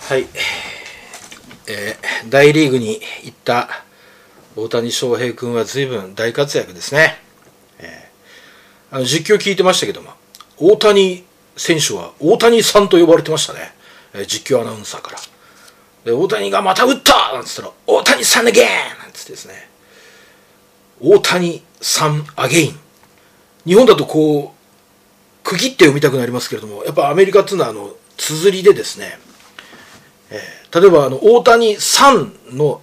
はい、大リーグに行った大谷翔平君は随分大活躍ですね。実況聞いてましたけども、大谷選手は大谷さんと呼ばれてましたね、実況アナウンサーから。で、大谷がまた打ったなんつったら、大谷さんアゲインなんつってですね、大谷さんアゲイン。日本だとこう区切って読みたくなりますけれども、やっぱアメリカっていうのは綴りでですね、例えば大谷さんの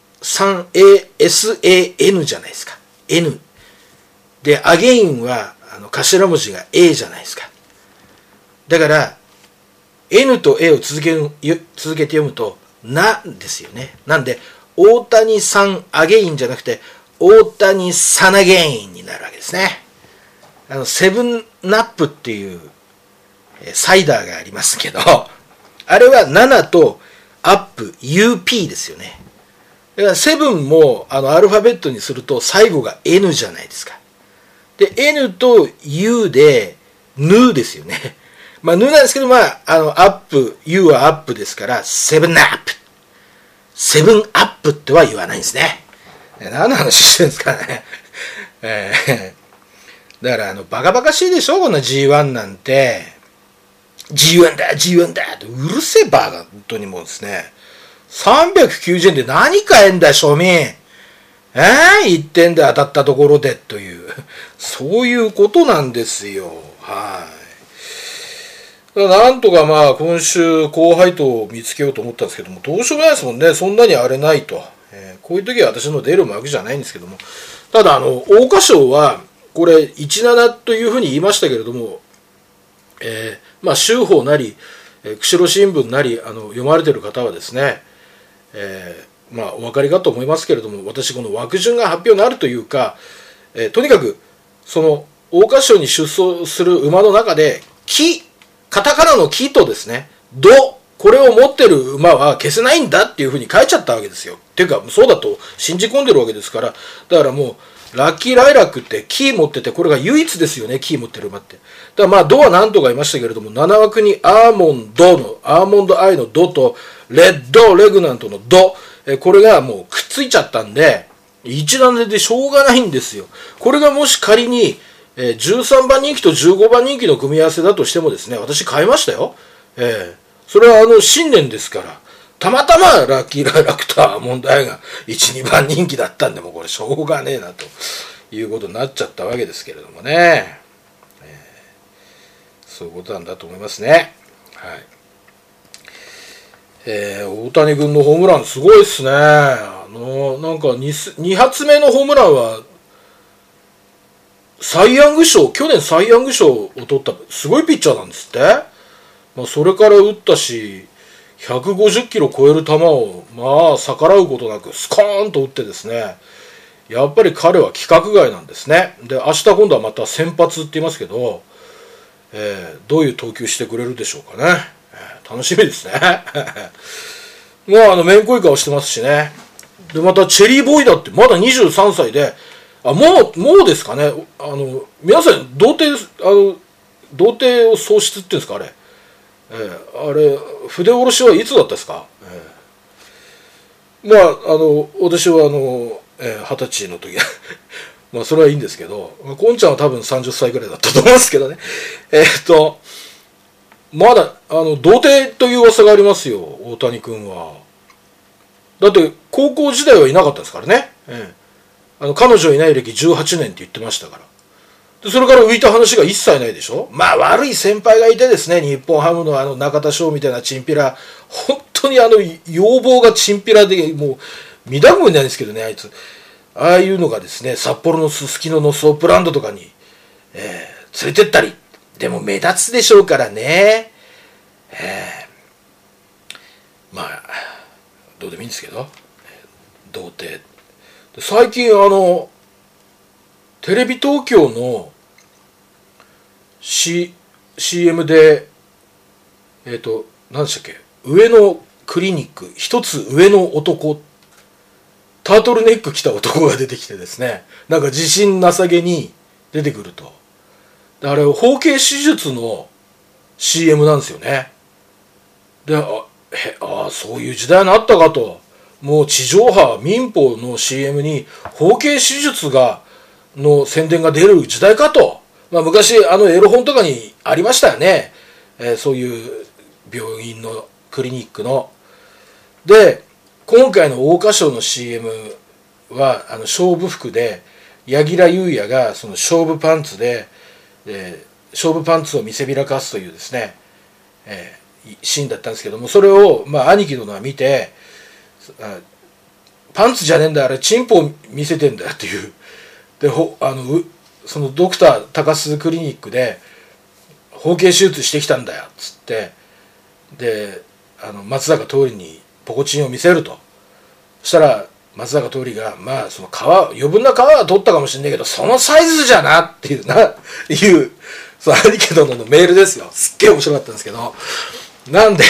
3ASAN じゃないですか。N で、アゲインは頭文字が A じゃないですか。だから N と A を続けて読むとなですよね。なんで大谷さんアゲインじゃなくて大谷さんアゲインになるわけですね。セブンナップっていうサイダーがありますけど、あれは7とアップ UP ですよね。だからセブンもアルファベットにすると最後が N じゃないですか。で N と U でヌですよね。まあヌなんですけど、まあアップ U はアップですからセブンアップ、セブンアップっては言わないんですね。何の話してるんですかね。だからバカバカしいでしょ、こんな G1 なんて。G1 だ G1 だってうるせえバカ、本当にもうですね。390円で何買えんだ庶民。1点で当たったところでという、そういうことなんですよ。はい。だからなんとかまあ今週後輩と見つけようと思ったんですけども、どうしようもないですもんね。そんなに荒れないと。こういう時は私の出る幕じゃないんですけども。ただ桜花賞はこれ17というふうに言いましたけれども、まあ週報なり釧路新聞なり読まれている方はですね、まあお分かりかと思いますけれども、私この枠順が発表になるというか、とにかくその桜花賞に出走する馬の中でカタカナの木とですね、これを持ってる馬は消せないんだっていうふうに書いちゃったわけですよ。っていうかそうだと信じ込んでるわけですから。だからもうラッキーライラックってキー持ってて、これが唯一ですよね、キー持ってる馬って。だからまあドは何とか言いましたけれども、7枠にアーモンドアイのドとレッドレグナントのド、これがもうくっついちゃったんで、一段でしょうがないんですよ。これがもし仮に13番人気と15番人気の組み合わせだとしてもですね、私買いましたよ。それは新年ですから、たまたまラッキーライラクとアーモンドアイが1、2番人気だったんで、もうこれしょうがねえなということになっちゃったわけですけれどもね。そういうことなんだと思いますね。はい。大谷君のホームランすごいっすね。なんか 2発目のホームランはサイ・ヤング賞、去年サイ・ヤング賞を取ったすごいピッチャーなんですって。まあ、それから打ったし、150キロ超える球をまあ逆らうことなくスコーンと打ってですね、やっぱり彼は規格外なんですね。で、明日今度はまた先発って言いますけど、どういう投球してくれるでしょうかね。楽しみですね。もうめんこい顔してますしね。で、またチェリーボーイだってまだ23歳で、もうですかね。皆さん童貞を喪失っていうんですか、あれ。あれ筆下ろしはいつだったですか。まあ私は20歳の時まあそれはいいんですけど、こんちゃんは多分30歳ぐらいだったと思うんですけどね。まだ童貞という噂がありますよ、大谷君は。だって高校時代はいなかったですからね。彼女いない歴18年って言ってましたから。でそれから浮いた話が一切ないでしょ。まあ悪い先輩がいてですね、日本ハムの中田翔みたいなチンピラ、本当に要望がチンピラで、もう見たくもないんですけどね、あいつ。ああいうのがですね、札幌のすすきののソープランドとかに、連れてったり。でも目立つでしょうからね。まあどうでもいいんですけど、童貞。最近テレビ東京の、CM で何でしたっけ、上野クリニック一つ上の男、タートルネック着た男が出てきてですね、なんか自信なさげに出てくると。あれ包茎手術の CM なんですよね。で、 あ、そういう時代になったかと。もう地上波民放の CM に包茎手術の宣伝が出る時代かと。昔エロ本とかにありましたよね。そういう病院のクリニックの。で、今回の桜花賞の CM は勝負服で、柳楽優弥がその勝負パンツで、勝負パンツを見せびらかすというですね、シーンだったんですけども、それを兄貴殿は見て、パンツじゃねえんだ、あれチンポを見せてんだよっていう。でそのドクター高須クリニックで包茎手術してきたんだよっつって、で松坂桃李にポコチンを見せると。そしたら松坂桃李がその余分な皮は取ったかもしれないけど、そのサイズじゃなっていうその兄貴殿のメールですよ。すっげえ面白かったんですけど、なんで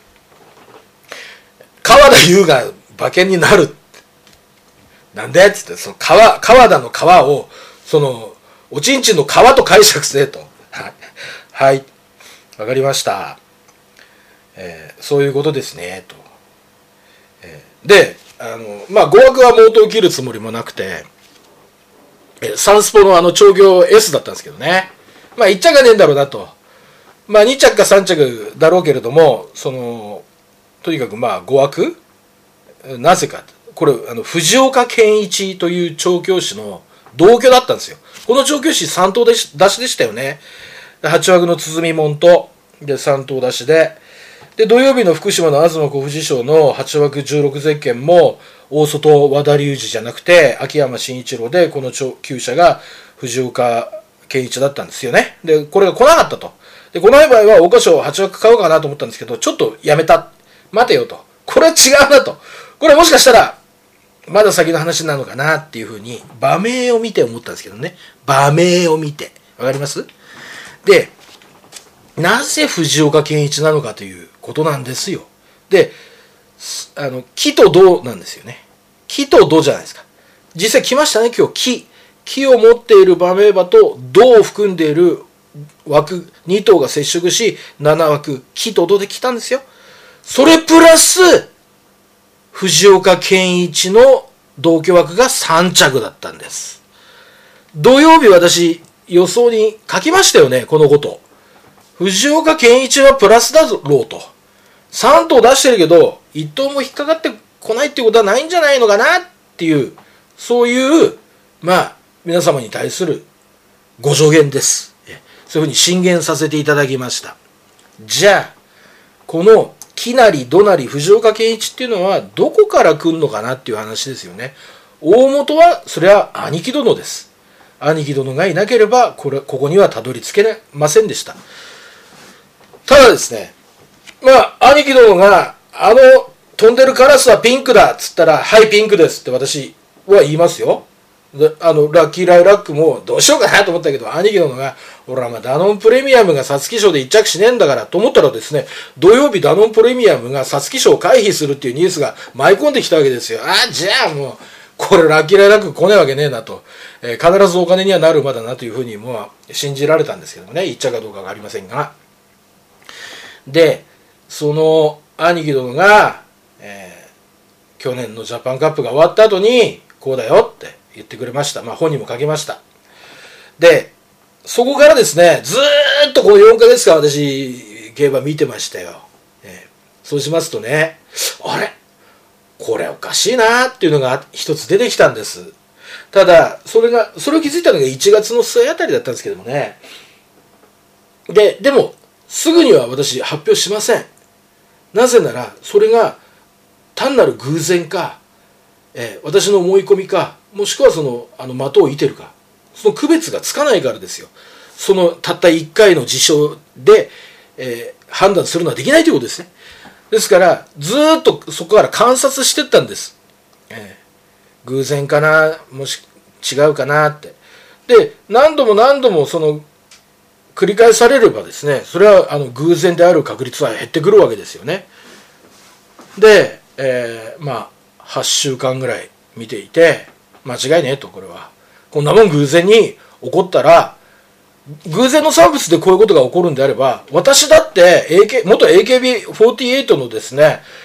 川田優が馬券になるなんでっつって、その川田の皮をそのおちんちんの皮と解釈せえと。はい、わかりました、そういうことですねと。で語学は毛頭を切るつもりもなくて、サンスポの調教 S だったんですけどね、1着がねえんだろうなと。2着か3着だろうけれども、とにかく語学なぜか、これ藤岡健一という調教師の同居だったんですよ。この調教師3頭出しでしたよね。8枠の鼓門とで3頭出しで、土曜日の福島の東小藤賞の8枠16ゼッケンも大外和田龍二じゃなくて秋山慎一郎で、この厩舎が藤岡健一だったんですよね。でこれが来なかったと。で来ない場合は桜花賞8枠買おうかなと思ったんですけど、ちょっとやめた、待てよと、これは違うなと、これもしかしたらまだ先の話なのかなっていうふうに馬名を見て思ったんですけどね。馬名を見てわかります？でなぜ藤岡健一なのかということなんですよ。で木と土なんですよね。木と土じゃないですか。実際来ましたね今日。木を持っている馬名馬と土を含んでいる枠2頭が接触し7枠木と土で来たんですよ。それプラス藤岡健一の同居枠が3着だったんです。土曜日私予想に書きましたよね、このこと。藤岡健一はプラスだろうと。3頭出してるけど1頭も引っかかってこないってことはないんじゃないのかなっていう、そういう皆様に対するご助言です。そういうふうに進言させていただきました。じゃあこの木なり土なり藤岡健一っていうのはどこから来るのかなっていう話ですよね。大元はそれは兄貴殿です。兄貴殿がいなければここにはたどり着けませんでした。ただですね、兄貴殿が飛んでるカラスはピンクだっつったら、はいピンクですって私は言いますよ。でラッキーライラックもどうしようかなと思ったけど、兄貴殿が俺はダノンプレミアムが皐月賞で1着しねえんだからと思ったらですね、土曜日ダノンプレミアムが皐月賞を回避するっていうニュースが舞い込んできたわけですよ。じゃあもうこれラッキーライラック来ねえわけねえなと、必ずお金にはなる馬だなというふうにもう信じられたんですけどもね、1着かどうかがありませんが。でその兄貴殿が、去年のジャパンカップが終わった後にこうだよって言ってくれました。本にも書きました。でそこからですね、ずーっとこの4ヶ月間私競馬見てましたよ。そうしますとね、あれこれおかしいなっていうのが一つ出てきたんです。ただそれを気づいたのが1月の末あたりだったんですけどもね。でもすぐには私発表しません。なぜならそれが単なる偶然か、私の思い込みか、もしくは的を射てるか、その区別がつかないからですよ。そのたった1回の事象で、判断するのはできないということですね。ですからずっとそこから観察していったんです。偶然かな、もし違うかなって。で何度も繰り返されればですね、それは偶然である確率は減ってくるわけですよね。で、8週間ぐらい見ていて、間違いねえと、これはこんなもん偶然に起こったら、偶然の産物でこういうことが起こるんであれば、私だって元 AKB48 のですね、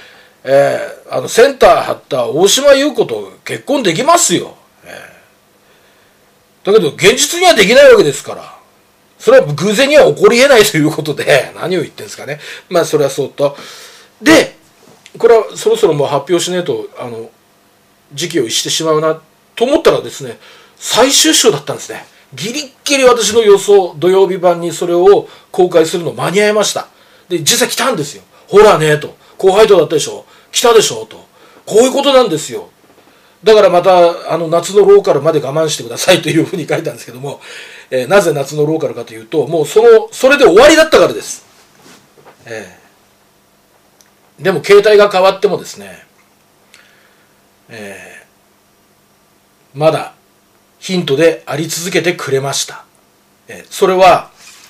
センター張った大島優子と結婚できますよ。だけど、現実にはできないわけですから。それは偶然には起こり得ないということで、何を言ってんですかね。まあ、それはそうと。で、これはそろそろもう発表しねえと、時期を逸してしまうな、と思ったらですね、最終週だったんですね。ギリッギリ私の予想、土曜日版にそれを公開するの間に合いました。で、実際来たんですよ。ほらね、と。高配当だったでしょ。来たでしょ、と。こういうことなんですよ。だからまた、夏のローカルまで我慢してくださいというふうに書いたんですけども、なぜ夏のローカルかというと、もうそれで終わりだったからです。でも携帯が変わってもですね、まだヒントであり続けてくれました。それは、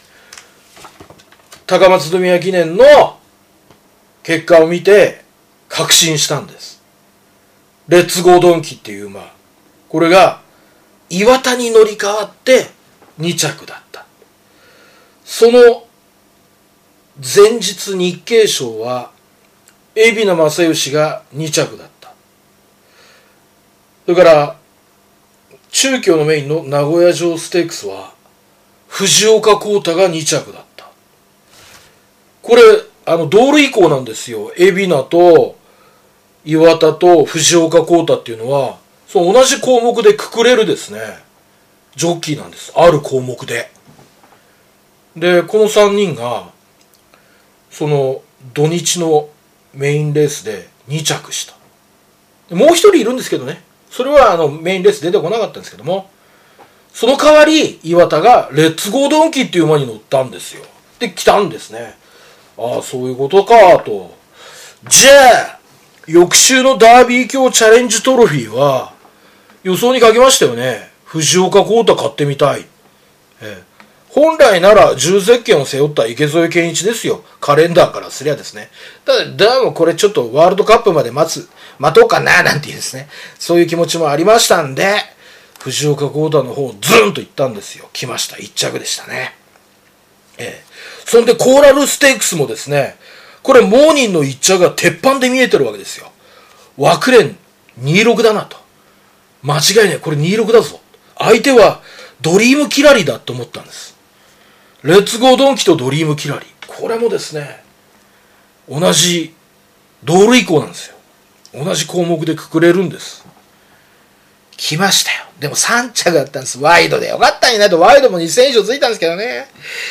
高松宮記念の結果を見て確信したんです。レッツゴードンキっていう馬。これが岩田に乗り換わって2着だった。その前日日経賞は海老名正義が2着だった。それから中京のメインの名古屋城ステークスは藤岡浩太が2着だった。これ同類項なんですよ。海老名と岩田と藤岡浩太っていうのはその同じ項目でくくれるですねジョッキーなんです。ある項目で。でこの3人がその土日のメインレースで2着した。もう一人いるんですけどね、それはメインレース出てこなかったんですけども、その代わり岩田がレッツゴードンキっていう馬に乗ったんですよ。で来たんですね。ああそういうことかと。じゃあ翌週のダービー卿チャレンジトロフィーは予想に書きましたよね。藤岡浩太買ってみたい。本来なら重責権を背負った池添健一ですよ。カレンダーからすりゃですね。ただもこれちょっとワールドカップまで待とうかななんていうですね。そういう気持ちもありましたんで、藤岡浩太の方をズンと行ったんですよ。来ました。1着でしたね。そんでコーラルステークスもですね、これモーニンの1着が鉄板で見えてるわけですよ。枠連26だなと。間違いない。これ26だぞ。相手はドリームキラリだと思ったんです。レッツゴードンキとドリームキラリ。これもですね、同じ同類項なんですよ。同じ項目でくくれるんです。来ましたよ。でも3着だったんです。ワイドでよかったんやなと。ワイドも2000以上ついたんですけどね。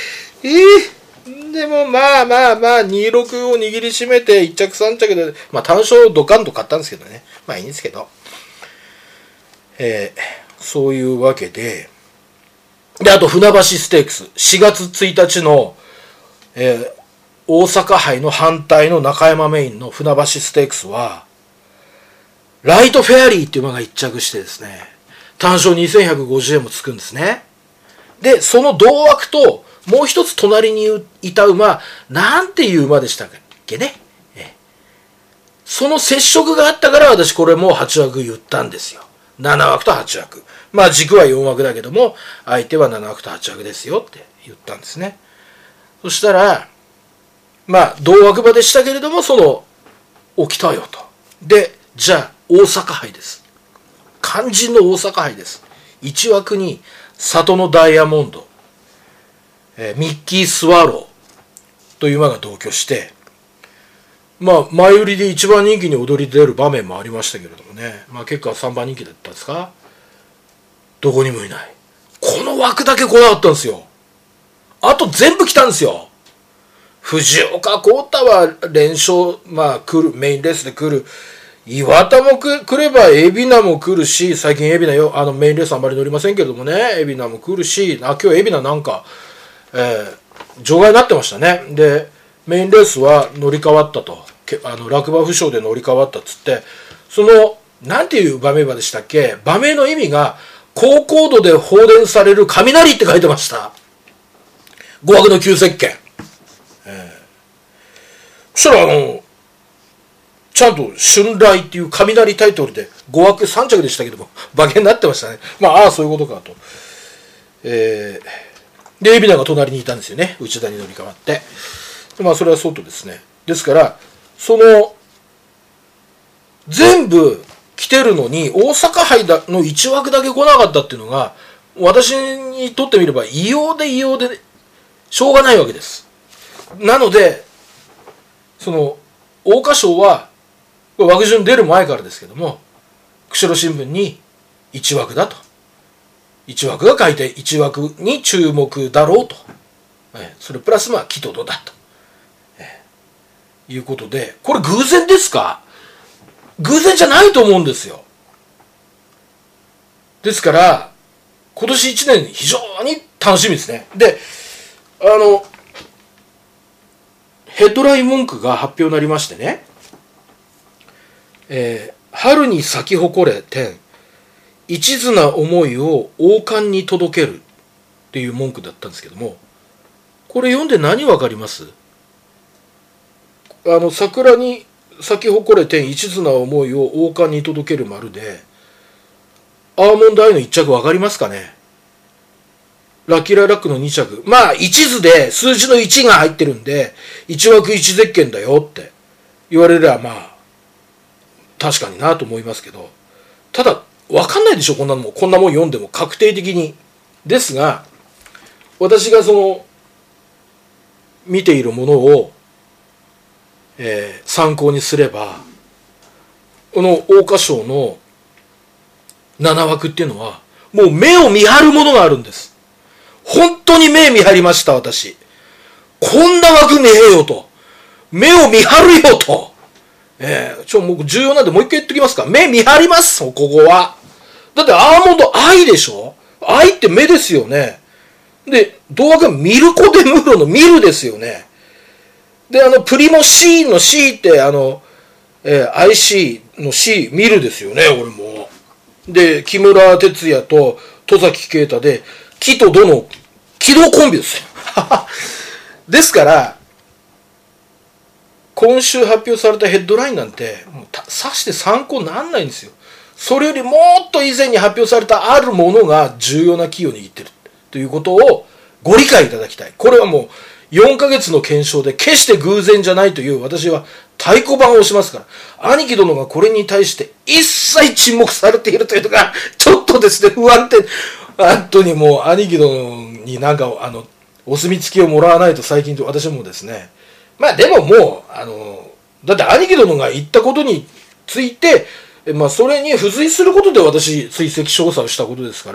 でもまあ26を握りしめて1着3着で、単勝ドカンと買ったんですけどね。まあいいんですけど。そういうわけで、あと船橋ステークス、4月1日の、大阪杯の反対の中山メインの船橋ステークスは、ライトフェアリーっていう馬が1着してですね、単勝2150円もつくんですね。で、その同枠と、もう一つ隣にいた馬、なんていう馬でしたっけね。その接触があったから私これも8枠言ったんですよ。7枠と8枠。軸は4枠だけども、相手は7枠と8枠ですよって言ったんですね。そしたら、同枠馬でしたけれども、起きたよと。で、じゃあ、大阪杯です。肝心の大阪杯です。1枠に、里のダイヤモンド、ミッキースワローという馬が同居して、前売りで一番人気に躍り出る場面もありましたけれどもね。結果は3番人気だったんですか？どこにもいない。この枠だけ来なかったんですよ。あと全部来たんですよ。藤岡浩太は連勝、来る、メインレースで来る。岩田も来れば、海老名も来るし、最近海老名メインレースあんまり乗りませんけれどもね、海老名も来るし、今日海老名なんか、除外になってましたね。で、メインレースは乗り換わったと。落馬負傷で乗り換わったっつって、なんていう馬名馬でしたっけ？馬名の意味が、高高度で放電される雷って書いてました。5枠の旧石鹸。そしたらちゃんと春雷っていう雷タイトルで5枠3着でしたけども、馬券になってましたね。そういうことかと。で、海老名が隣にいたんですよね。内田に乗り換わって。それはそうとですね。ですから、 全部来てるのに、大阪杯の1枠だけ来なかったっていうのが、私にとってみれば異様でしょうがないわけです。なので、桜花賞は、枠順出る前からですけども、釧路新聞に1枠だと。1枠が書いて、1枠に注目だろうと。それプラスキトドだと。いうことで、これ偶然ですか？偶然じゃないと思うんですよ。ですから、今年1年非常に楽しみですね。で、ヘッドライン文句が発表になりましてね、春に咲き誇れ点、一途な思いを王冠に届けるっていう文句だったんですけども、これ読んで何わかります？桜に咲き誇れ点、一途な思いを王冠に届ける丸で、アーモンドアイの1着わかりますかね？ラッキーライラックの2着。一途で数字の1が入ってるんで、1枠1ゼッケンだよって言われれば確かになと思いますけど、ただ、わかんないでしょ、こんなもん読んでも確定的に。ですが、私が見ているものを、参考にすれば、この桜花賞の7枠っていうのは、もう目を見張るものがあるんです。本当に目見張りました、私。こんな枠ねえよと。目を見張るよと。もう重要なんでもう一回言っときますか。目見張ります、ここは。だってアーモンドアイでしょ？アイって目ですよね。で、同枠はミルコ・デ・ムーロのミルですよね。で、プリモ C の C って、IC の C、ミルですよね、俺も。で、木村哲也と戸崎啓太で、木とドの起動コンビですよ。ですから、今週発表されたヘッドラインなんて、もうさして参考にならないんですよ。それよりもっと以前に発表されたあるものが重要なキーを握っているということをご理解いただきたい。これはもう4ヶ月の検証で決して偶然じゃないという私は太鼓判を押しますから、兄貴殿がこれに対して一切沈黙されているというのがちょっとですね、不安定。本当にもう兄貴殿にお墨付きをもらわないと最近と私もですね、でももうだって兄貴殿が言ったことについてそれに付随することで私追跡調査をしたことですから、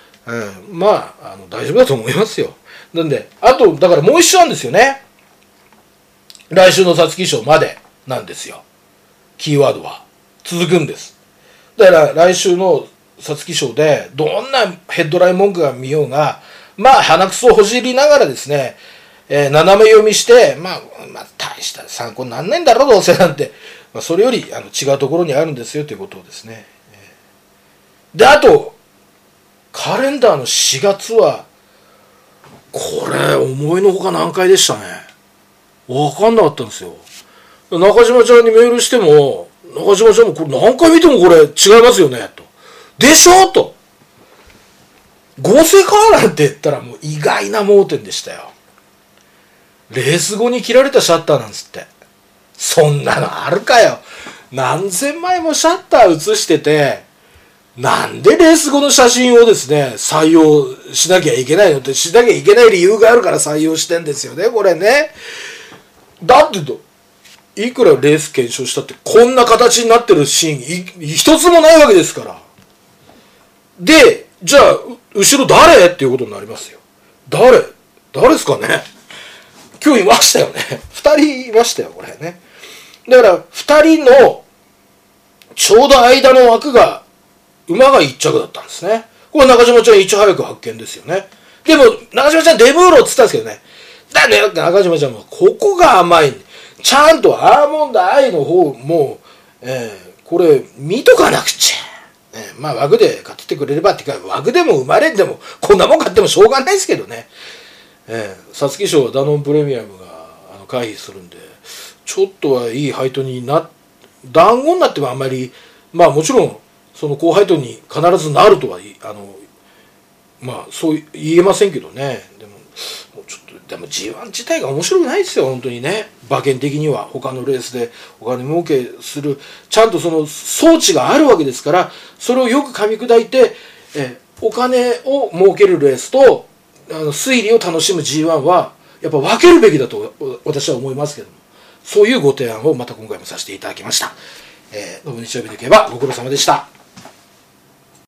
大丈夫だと思いますよ。なんであとだからもう一週なんですよね。来週の皐月賞までなんですよ。キーワードは続くんです。だから来週の皐月賞でどんなヘッドライン文句が見ようが、鼻くそをほじりながらですね、斜め読みして、大した参考になんないんだろうどうせなんて、それより違うところにあるんですよということをですね。で、あとカレンダーの4月はこれ思いのほか難解でしたね。分かんなかったんですよ。中島ちゃんにメールしても、中島ちゃんもこれ何回見てもこれ違いますよねと。でしょと。合成かなんて言ったらもう意外な盲点でしたよ。レース後に切られたシャッターなんつって。そんなのあるかよ。何千枚もシャッター写してて、なんでレース後の写真をですね、採用しなきゃいけないのって、しなきゃいけない理由があるから採用してんですよね、これね。だっていくらレース検証したってこんな形になってるシーン一つもないわけですから。で、じゃあ後ろ誰っていうことになりますよ。誰ですかね。今日いましたよね。2人いましたよ、これね。だから2人のちょうど間の枠が馬が1着だったんですね。これ中島ちゃんいち早く発見ですよね。でも中島ちゃんデブーロって言ったんですけどね。だね、中島ちゃんもここが甘い。ちゃんとアーモンドアイの方も、これ見とかなくちゃ。枠で買っててくれればってか、枠でも生まれんでもこんなもん買ってもしょうがないですけどね。皐月賞はダノンプレミアムが回避するんで、ちょっとはいい配当に団子になってもあんまり、もちろんその高配当に必ずなるとはそう言えませんけどね。でももうちょっとでも G1 自体が面白くないですよ本当にね。馬券的には他のレースでお金儲けするちゃんとその装置があるわけですから、それをよく噛み砕いて、お金を儲けるレースと推理を楽しむ G1 はやっぱ分けるべきだと私は思いますけども、そういうご提案をまた今回もさせていただきました。どうも日曜日の競馬ご苦労様でした。